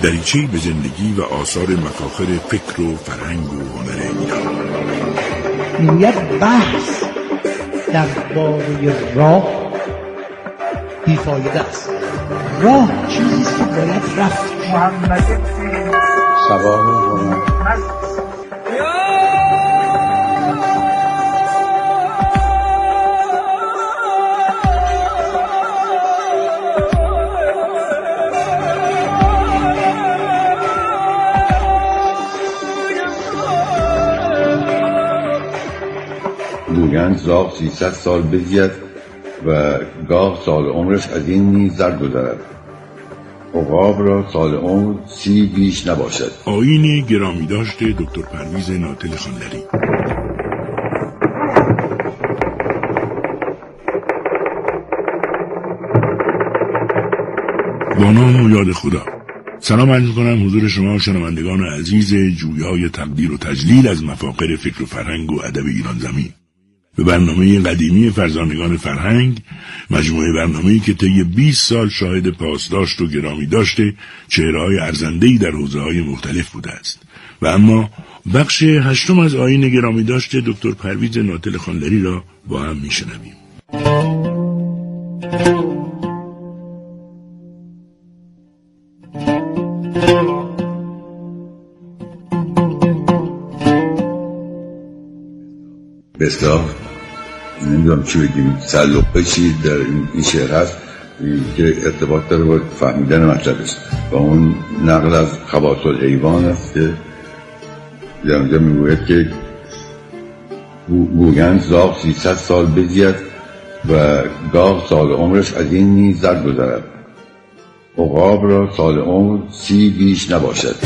دریچه‌ای به زندگی و آثار مفاخر فکر و فرهنگ و هنر ایران. میگوید بحث درباره راه بیفایده است. راه چیزی است که باید رفت. محمد سبا رومان گویند زاغ 300 سال بزید و گاه سال عمرش از این نیز زر گذرد. عقاب را سال عمر 30 بیش نباشد. آیین گرامی داشته دکتر پرویز ناتل خانلری. با نام و یاد خدا. سلام عرض می‌کنم حضور شما شنوندگان عزیز جویای تقدیر و تجلیل از مفاخر فکر و فرهنگ و ادب ایران زمین. به برنامه قدیمی فرزانگان فرهنگ، مجموعه برنامه‌ای که طی 20 سال شاهد پاسداشت و گرامی داشته چهره‌های ارزنده‌ای در حوزه‌های مختلف بوده است و اما بخش 8 از آیین گرامی داشته دکتر پرویز ناتل خانلری را با هم می‌شنویم. بسیار نمیدونم چی بگیم، تعلقه چی در این شعر هست که ارتباط داره با فهمیدن مطلبش و اون نقل از خواص الحیوان است که در اونجا میگوید که گویند زاغ 300 سال بزید و گاه سال عمرش از این نیز زر گذرد. عقاب را سال عمر 30 بیش نباشد.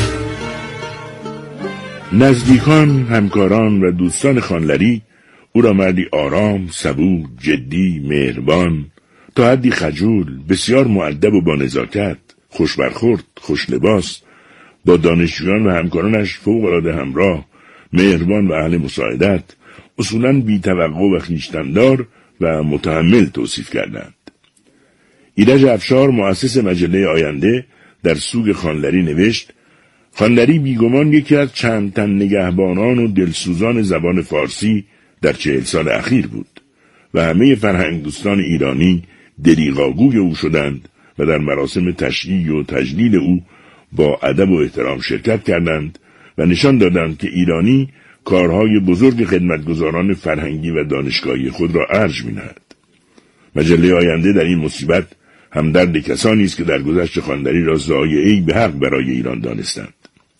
نزدیکان، همکاران و دوستان خانلری او را مردی آرام، صبور، جدی، مهربان، تا حدی خجول، بسیار مؤدب و با نزاکت، خوش برخورد، خوش لباس، با دانشجویان و همکارانش فوق‌العاده همراه، مهربان و اهل مساعدت، اصولاً بی توقع و خویشتن‌دار و متحمل توصیف کردند. ایرج افشار مؤسس مجله آینده در سوگ خانلری نوشت: خانلری بیگمان یکی از چند تن نگهبانان و دلسوزان زبان فارسی در 40 سال اخیر بود و همه فرهنگ دوستان ایرانی دریغاگوی او شدند و در مراسم تشییع و تجلیل او با ادب و احترام شرکت کردند و نشان دادند که ایرانی کارهای بزرگ خدمتگزاران فرهنگی و دانشگاهی خود را ارج می‌نهد. مجله آینده در این مصیبت همدرد کسانی است که در گذشت خانلری را ضایعه‌ای به حق برای ایران دانستند.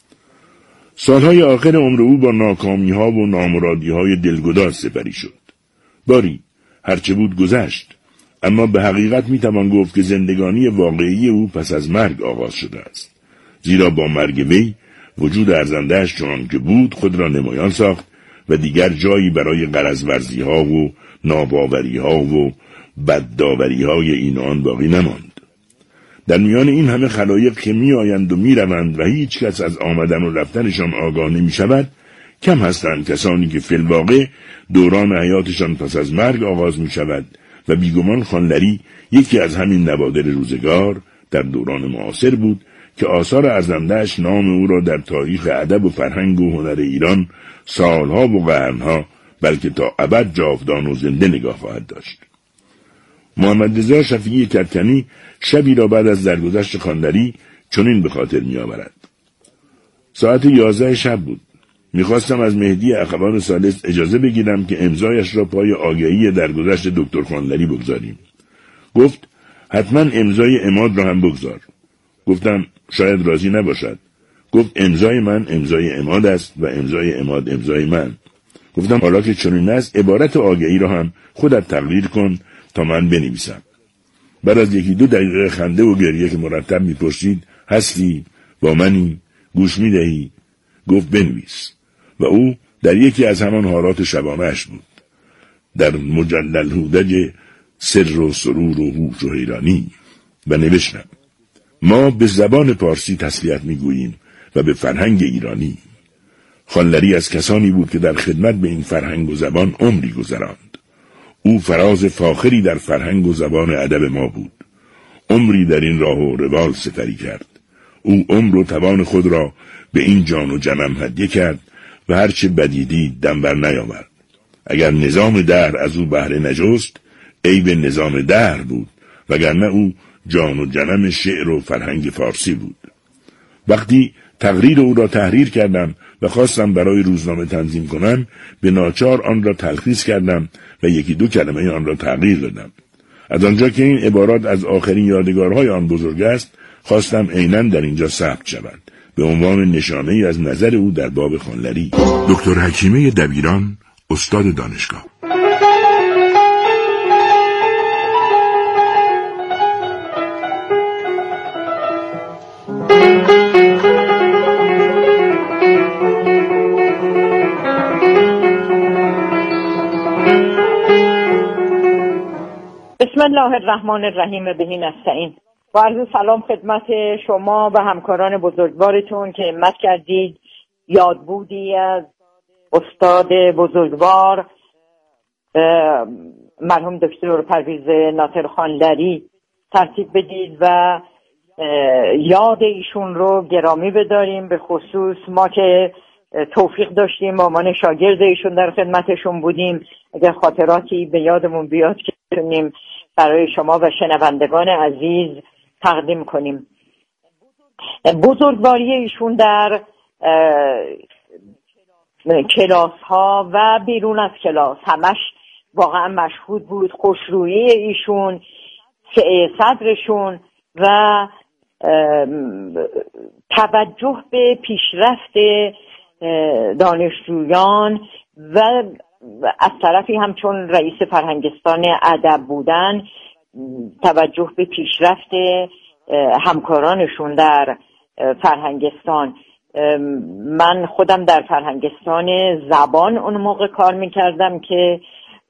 سالهای آخر عمر او با ناکامی‌ها و نامرادی‌های دلگداز سپری شد. باری هرچه بود گذشت، اما به حقیقت می‌توان گفت که زندگانی واقعی او پس از مرگ آغاز شده است. زیرا با مرگ وی وجود ارزنده‌اش چنان که بود خود را نمایان ساخت و دیگر جایی برای غرض‌ورزی‌ها و ناباوری‌ها و بدداوری‌های این آن باقی نماند. در میان این همه خلایق که می آیند و می روند و هیچ کس از آمدن و رفتنشان آگاه نمی شود، کم هستند کسانی که فی الواقع دوران حیاتشان پس از مرگ آغاز می شود و بیگمان خانلری یکی از همین نوادر روزگار در دوران معاصر بود که آثار ارزنده‌اش نام او را در تاریخ ادب و فرهنگ و هنر ایران سالها و قرنها بلکه تا ابد جاودان و زنده نگاه خواهد داشت. محمد رضا شفیعی کرکنی شبی را بعد از درگذشت خانلری چنین به خاطر می آورد: ساعت 11 شب بود. میخواستم از مهدی اخوان ثالث اجازه بگیرم که امضایش را پای آگهی درگذشت دکتر خانلری بگذاریم. گفت حتما امضای عماد را هم بگذار. گفتم شاید راضی نباشد. گفت امضای من امضای عماد است و امضای عماد امضای من. گفتم حالا که چنین است عبارت آگهی را هم خودت تغییر کن تا من بنویسم. بعد از 1-2 دقیقه خنده و گریه که مرتب میپرسید هستی؟ با منی؟ گوش میدهی؟ گفت بنویس. و او در یکی از همان حالات شبانه‌اش بود، در مجلل هودج سر و سرور و هوش و حیرانی، و نوشتم: ما به زبان پارسی تسلیت میگوییم و به فرهنگ ایرانی. خانلری از کسانی بود که در خدمت به این فرهنگ و زبان عمری گذراند. او فراز فاخری در فرهنگ و زبان ادب ما بود. عمری در این راه و روال سپری کرد. او عمر و توان خود را به این جان و جمم هدیه کرد و هرچه بدیدی دم بر نیاورد. اگر نظام دهر از او بهره نجست، عیب نظام دهر بود، وگرنه او جان و جنم شعر و فرهنگ فارسی بود. وقتی تقریر او را تحریر کردم و خواستم برای روزنامه تنظیم کنم، به ناچار آن را تلخیص کردم و یکی دو کلمه آن را تغییر دادم. از آنجا که این عبارات از آخرین یادگارهای آن بزرگ است، خواستم عیناً در اینجا ثبت شود، به عنوان نشانه‌ای از نظر او در باب خانلری. دکتر حکیمه دبیران، استاد دانشگاه. بسم الله الرحمن الرحیم. بهی نستعین. با عرض سلام خدمت شما و همکاران بزرگوارتون که همت کردید یاد بودی از استاد بزرگوار مرحوم دکتر پرویز ناصر خانلری ترتیب بدید و یاد ایشون رو گرامی بداریم. به خصوص ما که توفیق داشتیم با عنوان شاگرد ایشون در خدمتشون بودیم، اگر خاطراتی به یادمون بیاد که بتونیم برای شما و شنوندگان عزیز تقدیم کنیم. بزرگواری ایشون در کلاس ها و بیرون از کلاس همش واقعا مشهود بود. خوشرویی ایشون، صدرشون و توجه به پیشرفت دانشجویان و از طرفی هم چون رئیس فرهنگستان ادب بودن توجه به پیشرفت همکارانشون در فرهنگستان. من خودم در فرهنگستان زبان اون موقع کار میکردم که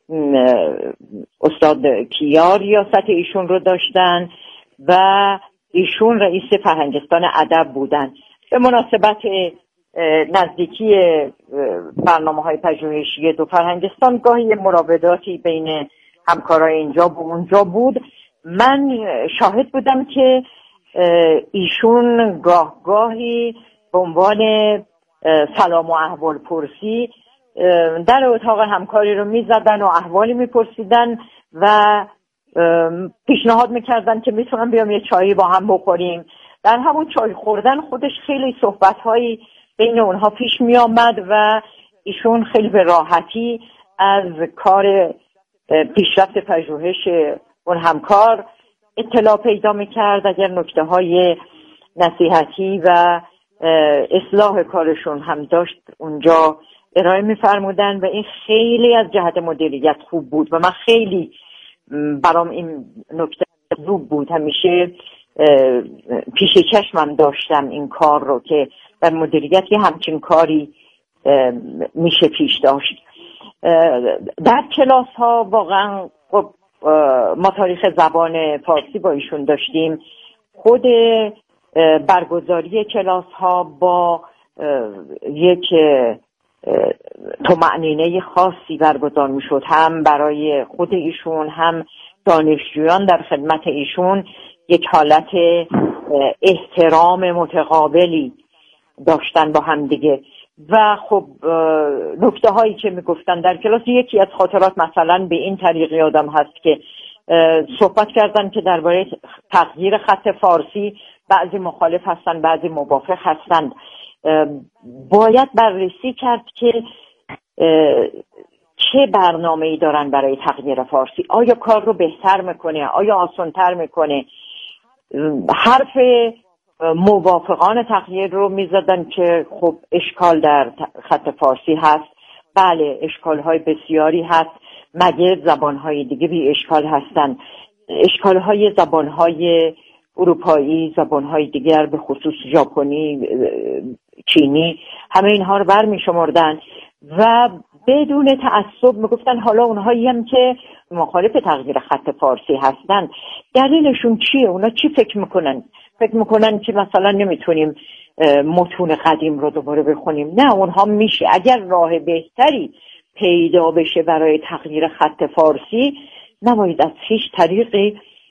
استاد کیا ریاست ایشون رو داشتن و ایشون رئیس فرهنگستان ادب بودن. به مناسبت نزدیکی برنامه‌های پژوهشی دو فرهنگستان گاهی مراوداتی بین همکارای اینجا و اونجا بود. من شاهد بودم که ایشون گاهی به عنوان سلام و احوال پرسی در اتاق همکاری رو میزدن و احوالی میپرسیدن و پیشنهاد میکردن که میتونم بیام یه چایی با هم بخوریم. در همون چای خوردن خودش خیلی صحبت‌هایی بین اونها پیش می آمد و ایشون خیلی به راحتی از کار پیشرفت پژوهش اون همکار اطلاع پیدا می کرد. اگر نکته های نصیحتی و اصلاح کارشون هم داشت اونجا ارائه می فرمودن و این خیلی از جهت مدیریت خوب بود و من خیلی برام این نکته خوب بود. همیشه پیش چشمم داشتم این کار رو که در مدیریت یه همچین کاری میشه پیش داشت. در کلاس ها واقعا خب ما تاریخ زبان فارسی با ایشون داشتیم. خود برگزاری کلاس ها با یک طمأنینه خاصی برگزار میشد، هم برای خود ایشون هم دانشجویان در خدمت ایشون یک حالت احترام متقابلی داشتن با هم دیگه. و خب نکته هایی که میگفتن در کلاس، یکی از خاطرات مثلا به این طریق یادم هست که صحبت کردن که درباره تغییر خط فارسی بعضی مخالف هستن بعضی موافق هستن. باید بررسی کرد که چه برنامه‌ای دارن برای تغییر فارسی. آیا کار رو بهتر میکنه؟ آیا آسان‌تر میکنه؟ حرف موافقان تغییر رو میزدن که خب اشکال در خط فارسی هست. بله، اشکال‌های بسیاری هست. مگه زبان‌های دیگه بی اشکال هستن؟ اشکال‌های زبان‌های اروپایی، زبان‌های دیگر به خصوص ژاپنی، چینی، همه اینها رو برمی‌شمردن و بدون تعصب میگفتن حالا اونهایی هم که مخالف تغییر خط فارسی هستن دلیلشون چیه؟ اونا چی فکر میکنن؟ فکر میکنن که مثلا نمیتونیم متون قدیم رو دوباره بخونیم؟ نه، اونها میشه. اگر راه بهتری پیدا بشه برای تغییر خط فارسی، نباید از هیچ طریقی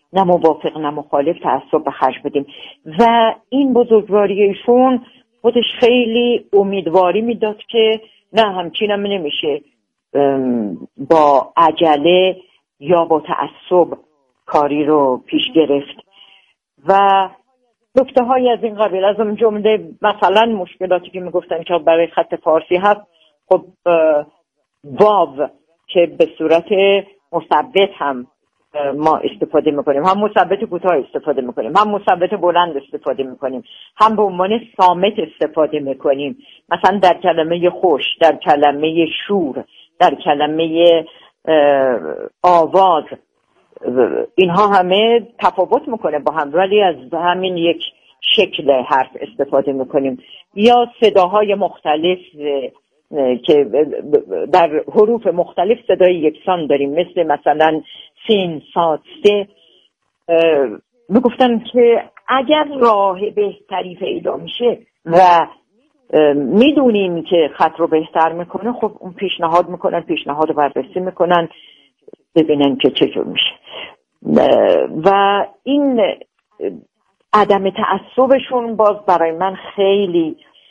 نه موافق نه مخالف تعصب به خرج بدیم. و این بزرگواری ایشون خودش خیلی امیدواری میداد که نه همچینم نمیشه با عجله یا با تعصب کاری رو پیش گرفت. و نکته های از این قبیل، از اون جمله مثلا مشکلاتی که میگفتن که برای خط فارسی هست، خب واو که به صورت مثبت هم ما استفاده میکنیم، هم مثبت کوتاه استفاده میکنیم، هم مثبت بلند استفاده میکنیم، هم به عنوان صامت استفاده میکنیم، مثلا در کلمه خوش، در کلمه شور، در کلمه آواز. اینها همه تفاوت میکنه با هم، ولی از همین یک شکل حرف استفاده میکنیم. یا صداهای مختلف که در حروف مختلف صدای یکسان داریم، مثلا سین، صاد، سه. میگفتن که اگر راه بهتری پیدا میشه و میدونیم که خط رو بهتر میکنه، خب اون پیشنهاد رو بررسی میکنن ببینن که چجور میشه. و این عدم تعصبشون باز برای من خیلی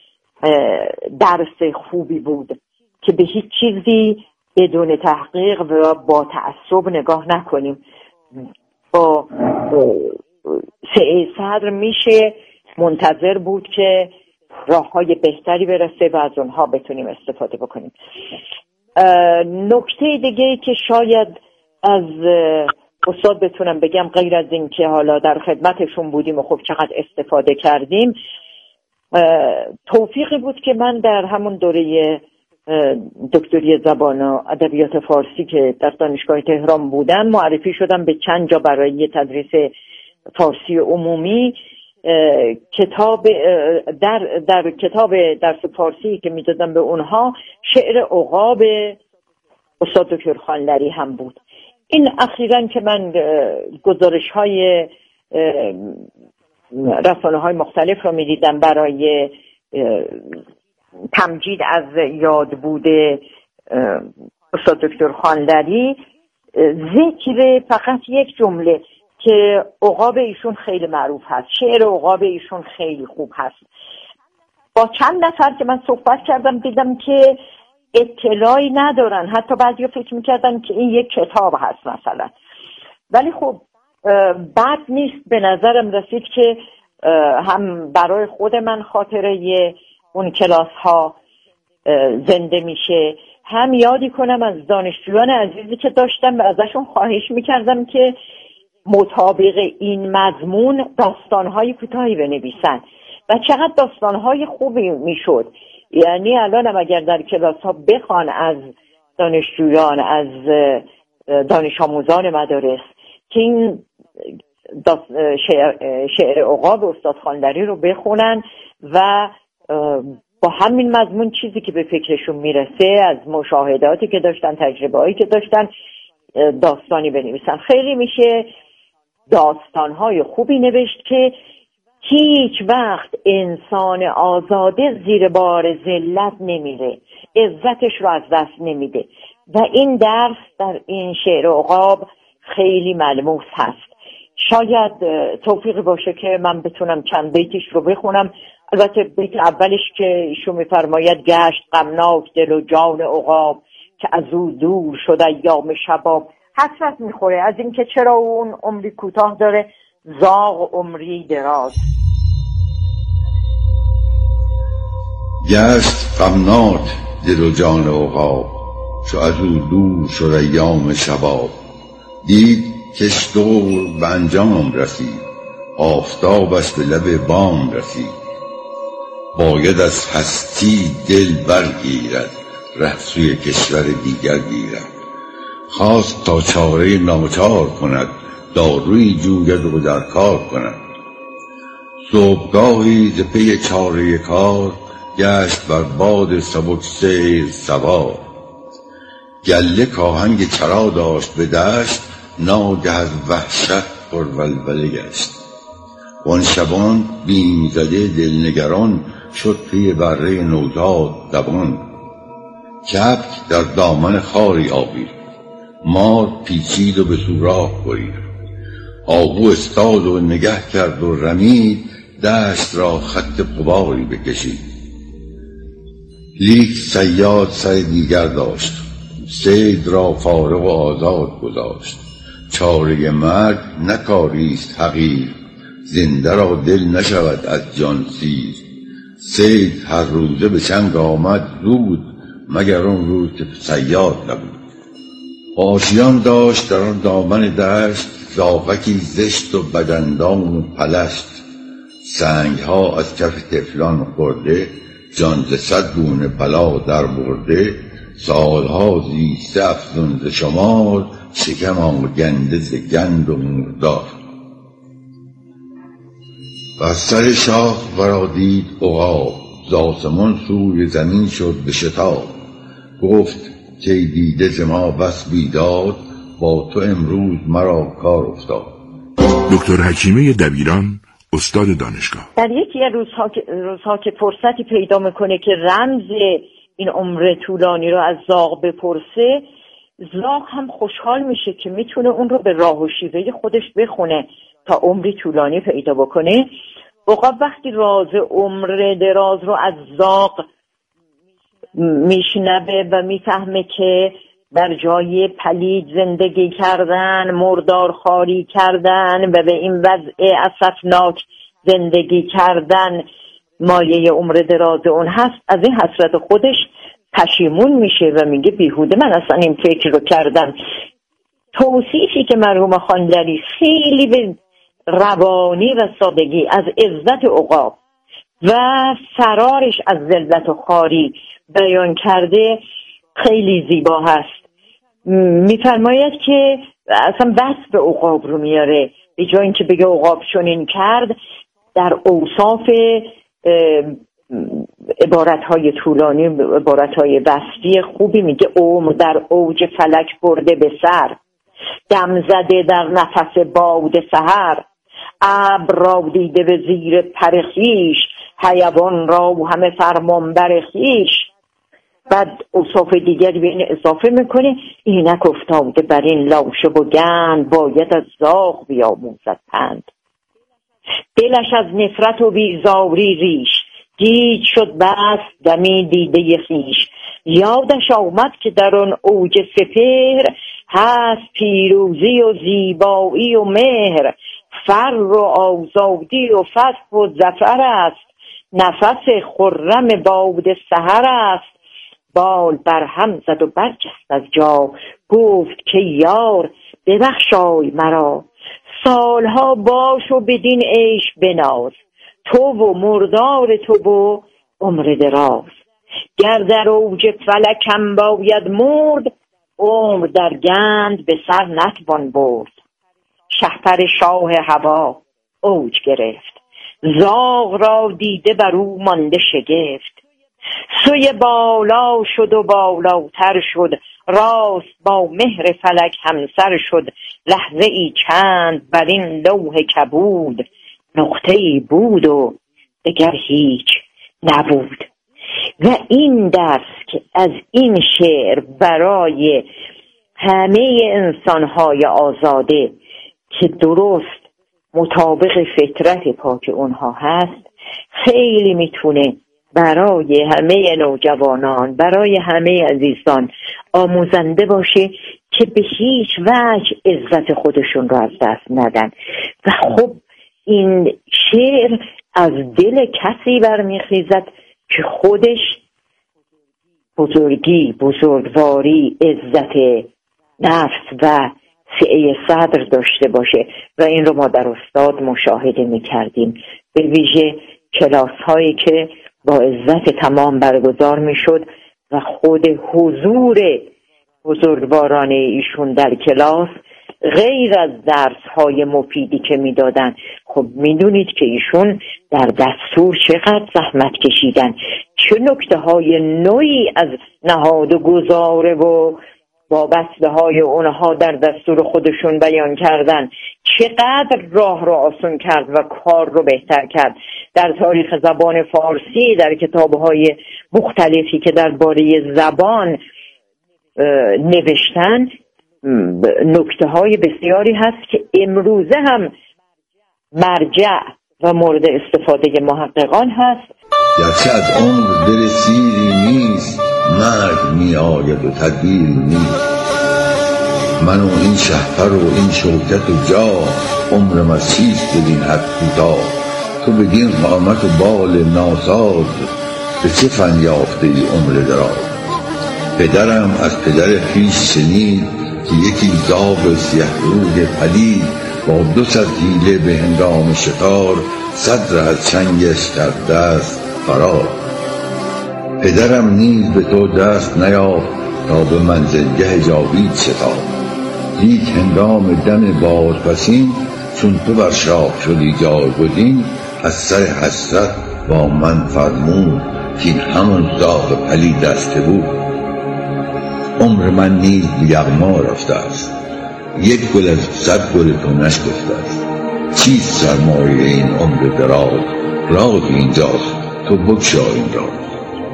درس خوبی بود که به هیچ چیزی بدون تحقیق و با تعصب نگاه نکنیم. با سعی صدر میشه منتظر بود که راههای بهتری برسه و از اونها بتونیم استفاده بکنیم. نکته دیگه که شاید از استاد بتونم بگم، غیر از این که حالا در خدمتشون بودیم و خب چقدر استفاده کردیم، توفیقی بود که من در همون دوره دکتری زبان و ادبیات فارسی که در دانشگاه تهران بودم معرفی شدم به چند جا برای تدریس فارسی عمومی. کتاب در کتاب درس فارسی که میدادم به اونها شعر عقاب استاد دکتر خانلری هم بود. این اخیراً که من گزارش های رسانه های مختلف رو میدیدم برای تمجید از یاد بوده استاد دکتر خانلری، ذکر فقط یک جمله که عقاب ایشون خیلی معروف هست، شعر عقاب ایشون خیلی خوب هست. با چند نفر که من صحبت کردم دیدم که اطلاعی ندارن، حتی بعضی فکر میکردن که این یک کتاب هست مثلا. ولی خب بد نیست، به نظرم رسید که هم برای خود من خاطره اون کلاس ها زنده میشه، هم یادی کنم از دانشجویان عزیزی که داشتم و ازشون خواهش میکردم که مطابق این مضمون داستانهای کوتاهی بنویسن و چقدر داستانهای خوبی میشد. یعنی الانم اگر در کلاس ها بخوان از دانشجویان، از دانش آموزان مدارس که این شعر عقاب استاد خانلری رو بخونن و با همین مضمون چیزی که به فکرشون میرسه از مشاهداتی که داشتن، تجربه هایی که داشتن، داستانی بنویسن. خیلی میشه داستانهای خوبی نوشت که هیچ وقت انسان آزاده زیر بار ذلت نمیره، عزتش رو از دست نمیده و این درس در این شعر عقاب خیلی ملموس هست. شاید توفیقی باشه که من بتونم چند بیتش رو بخونم. البته بیت اولش که ایشون میفرماید گشت غمناک دل و جان عقاب که از او دور شد ایام شباب، حسرت میخوره از این که چرا اون عمری کوتاه داره، زاغ عمری دراز. گشت غمناک دل و جان عقاب چو از او دور شد ایام شباب، دید کش دور به انجام رسید، آفتابش به لب بام رسید. باید از هستی دل برگیرد، ره سوی کشور دیگر گیرد. خواست تا چاره ناچار کند، داروی جوید و در کار کند. صبحگاهی ز پی چاره کار، گشت بر باد سبک سیر سوار. گله کاهنگ چرا داشت به دشت، ناگه از وحشت پر ولوله گشت. وان شبان بیم زده دلنگران، شد پی بره نوزاد دوان. کبک در دامن خاری آوید، مار پیچید و به سوراخ برید. آهو استاد و نگه کرد و رمید، دشت را خط غباری بکشید. لیک صیاد سر دیگر داشت، صید را فارغ و آزاد گذاشت. چاره مرگ نکاریست حقیر، زنده را دل نشود از جان سیر. صید هر روزه به چنگ آمد زود، مگر اون روز که صیاد نبود. آشیان داشت در آن دامن دشت، زاغکی زشت و بدندام و پلشت. سنگها از کف طفلان خورده، جان ز صد گونه بلا در برده. سالها زیسته افزون ز شمار، شکم آگنده ز گند و مردار. و از سر شاخ ورا دید عقاب، ز آسمان سوی زمین شد به شتاب. گفت که دیده ز ما بس بیداد، با تو امروز مرا کار افتاد. دکتر حکیمه دبیران، استاد دانشگاه. در یکی از روزها که فرصتی پیدا میکنه که رمز این عمر طولانی رو از زاغ بپرسه، زاغ هم خوشحال میشه که میتونه اون رو به راه و شیوه خودش بخونه تا عمری طولانی پیدا بکنه. عقاب وقتی راز عمر دراز رو از زاغ میشنوه و میفهمه که در جای پلید زندگی کردن، مردار خواری کردن و به این وضع اسفناک زندگی کردن مایه عمر دراز اون هست، از این حسرت خودش پشیمون میشه و میگه بیهوده من اصلا این فکر رو کردم. توصیفی که مرحوم خانلری خیلی به روانی و سادگی از عزت عقاب و فرارش از ذلت و خواری بیان کرده خیلی زیبا هست. میفرماید که اصلا بس به عقاب رو میاره، به جای اینکه بگه عقاب چنین کرد، در اوصاف عبارتهای طولانی، عبارتهای وصفی خوبی میگه عمر در اوج فلک برده به سر، دم زده در نفس باد سحر، ابر را دیده به زیر پر خویش، حیوان را همه فرمان بر خویش. بعد اوصاف دیگری به این اضافه میکنه اینک افتاده بر این لاشه و گند، باید از زاغ بیاموزد پند. دلش از نفرت و بیزاری ریش، گیج شد بس دمی دیده خویش. یادش آمد که در آن اوج سپهر، هست پیروزی و زیبایی و مهر. فر و آزادی و فتح و ظفر است، نفس خرم باد سحر است. بال برهم زد و برجست از جا، گفت که یار ببخشای مرا. سالها باش و بدین عیش بناز، تو و مردار تو و عمر دراز. گر در اوج فلکم باید مرد، عمر در گند به سر نتوان برد. شهپر شاه هوا اوج گرفت، زاغ را دیده بر او مانده شگفت. سوی بالا شد و بالاتر شد، راست با مهر فلک همسر شد. لحظه ای چند بر این لوح کبود، نقطه ای بود و دگر هیچ نبود. و این درس که از این شعر برای همه انسانهای آزاده که درست مطابق فطرت پاک اونها هست، خیلی میتونه برای همه نوجوانان، برای همه عزیزان آموزنده باشه که به هیچ وجه عزت خودشون رو از دست ندن. و خب این شعر از دل کسی برمیخیزد که خودش بزرگی، بزرگواری، عزت نفس و سعه صدر داشته باشه. و این رو ما در استاد مشاهده میکردیم، به ویژه کلاس هایی که با عزت تمام برگزار میشد و خود حضور بزرگواران ایشون در کلاس غیر از درس های مفیدی که میدادن، خب میدونید که ایشون در دستور چقدر زحمت کشیدن، چه نکته های نوعی از نهاد و گذاره و وابسته های اونها در دستور خودشون بیان کردن، چقدر راه رو آسان کرد و کار رو بهتر کرد. در تاریخ زبان فارسی، در کتابهای مختلفی که درباره زبان نوشتن، نکته های بسیاری هست که امروزه هم مرجع و مورد استفاده محققان هست. گرچه از عمر دل سیری نیست، مرگ می آید و تدبیر نیست. من و این شهپر و این شوکت و جا، عمرم از چیست بدین حد کوتاه. تو بدین قامت و بال ناساز، به چه فن یافته ای عمر دراز. پدرم از پدر خویش شنید که یکی زاغ سیه روی پلید، با 200 حیله به هنگام شکار، 100 ره از چنگش کرد دست فرار. پدرم نیز به تو دست نیافت، تا به منزلگه جاوید شتافت. لیک هنگام دم بازپسین، چون تو بر شاخ شدی جایگزین، از سر حسرت با من فرمود، کاین همون زاغ پلید است که بود. عمر من نیز به یغما رفته است، یک گل از 100 گل تو نشکفته است. چیست سرمایه این عمر دراز، راز اینجاست تو بگشا این راز.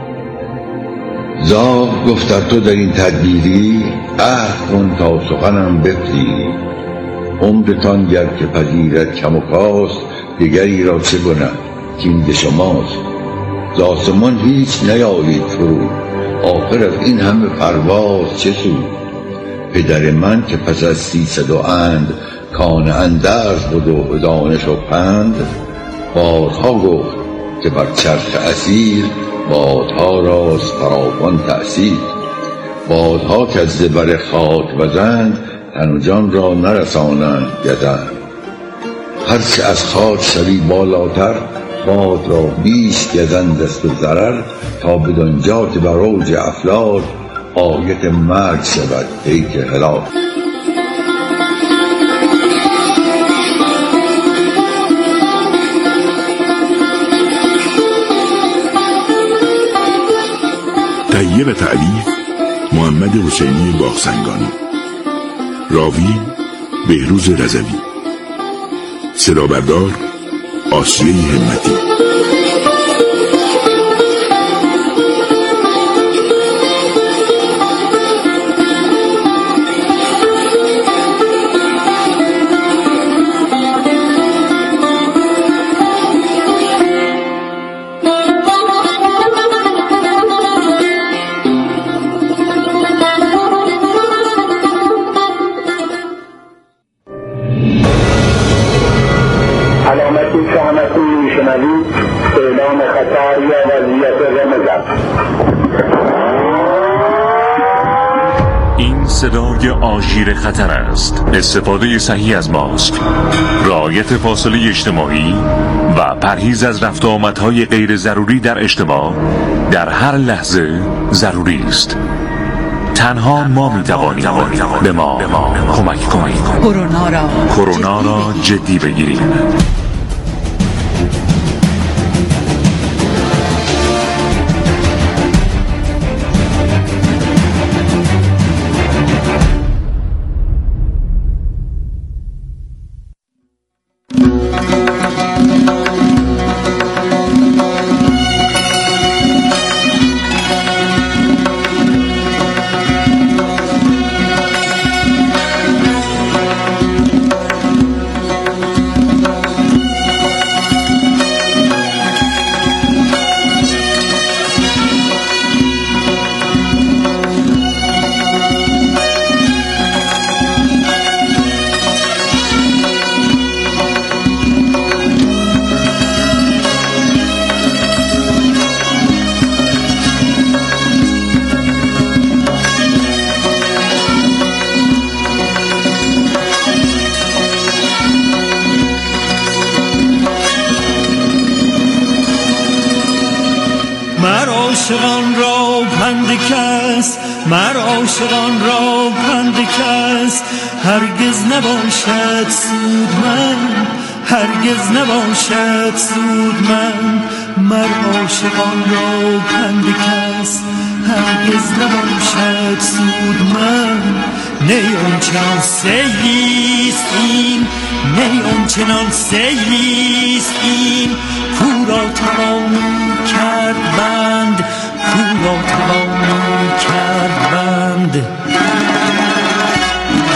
زاغ گفت تو در این تدبیری، عهد کن تا سخنم بپذیری. عمرتان گر که پذیرد کم و کاست، دیگری را چه کند کاین ز شماست. ز آسمان هیچ نیایید فرود، آخر از این همه پرواز چه سود. پدر من که پس از 300 اند، کان اندرز بود و دانش و پند. بارها گفت که بر چرخ اسیر، بادها راست فراوان تأثیر. بادها که از زبر خاک وزند، تن و جان را نرسانند گزند. هرچه از خاک شوی بالاتر، باد را بیش گزند است و ضرر. تا بدانجا که بر اوج افلاک، آیت مرگ شود پیک هلاک. تهیه و تألیف محمد حسینی باغسنگانی، راوی بهروز رضوی، صدا بردار آسیه همتی. این صدای آژیر خطر است. استفاده صحیح از ماسک، رعایت فاصله اجتماعی و پرهیز از رفت و آمدهای غیر ضروری در اجتماع در هر لحظه ضروری است. تنها ما می‌توانیم به ما کمک کنیم. کرونا را جدی بگیریم. عاشقان را پند کس، مر عاشقان را پند کس، هرگز نباشد سود من، هرگز نباشد سود من. مر عاشقان را پند کس، هرگز نباشد سود من. نی آنچنان سیلیست این، نی آنچنان سیلیست این، کو را توان کرد بند، کو را توان کرد بند.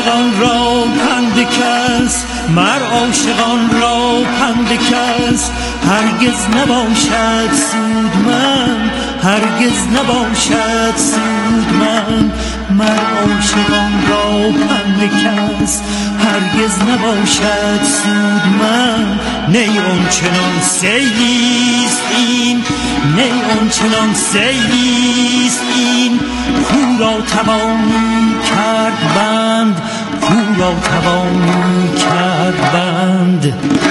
عاشقان را پند کس، مر عاشقان را پند کس هرگز نباشد سودمند، هرگز نباشد سودمند. مر عاشقان را پند کس هرگز نباشد سودمند. نی اون چنان سیلیست این، نی اون چنان سیلیست این، کو را توانی کرد بند، کو را توانی کرد بند.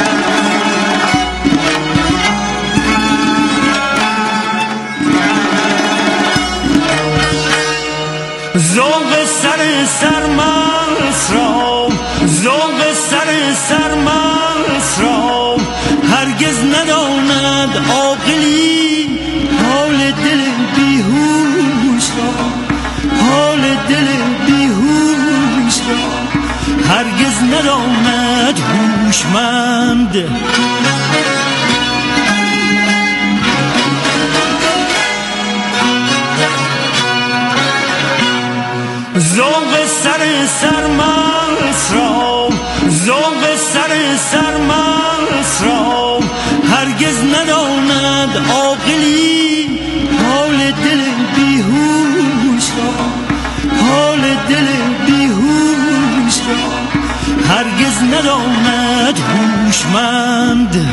ذوق سر سرمست را، ذوق سر سرمست را هرگز نداند عاقلی حال دل بیهوش را، حال دل بیهوش را هرگز نداند هوشمند. ذوق سر سرمست را، ذوق سر سرمست را هرگز نداند عاقلی حال دل بیهوش را، حال دل بیهوش را هرگز نداند هوشمند.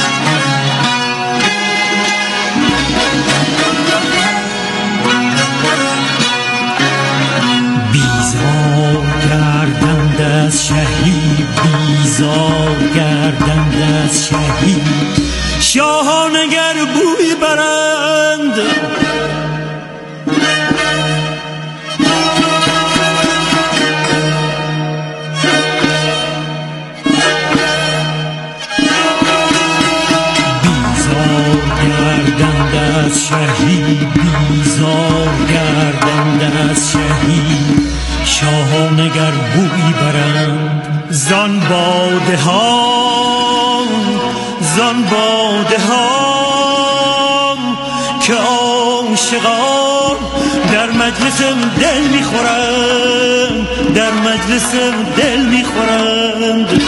گردند از شهید، بیزار گردند از شهید، شاهان اگر بوی برند بیزار گردند از شهید، بیزار گردند از شهید، شاهان اگر بوی برند. زان باده ها، زان باده ها که عاشقان در مجلسم دل میخورند، در مجلسم دل میخورند.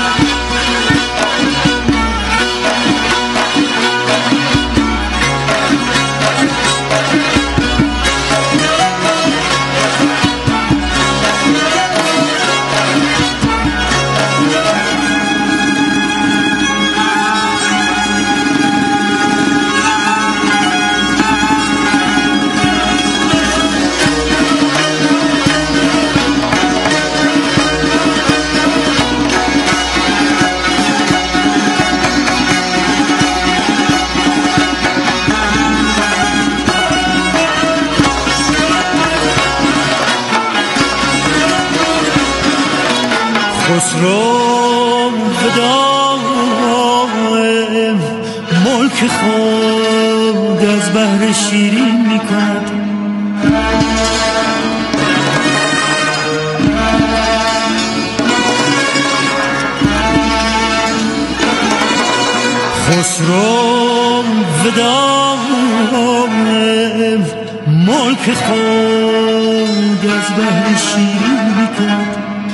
خسرو وداع ملک خود از بهر شیرین میکند. خسرو وداع ملک خود از بهر شیرین میکند.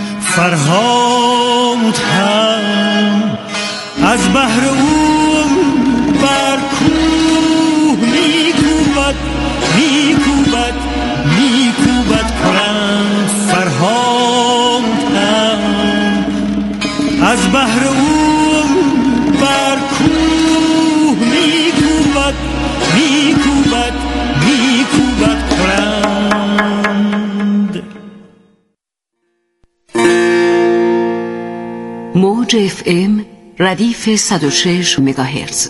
فرهاد هم از بهر او بر کوه میکوبد، میکوبد، میکوبد کنند. فرهاد هم از بهر او بر کوه میکوبد، میکوبد، میکوبد کنند. موج FM ردیف 106 مگاهرتز.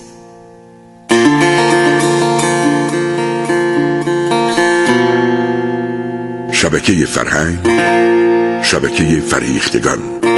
شبکه فرهنگ، شبکه فریختگان.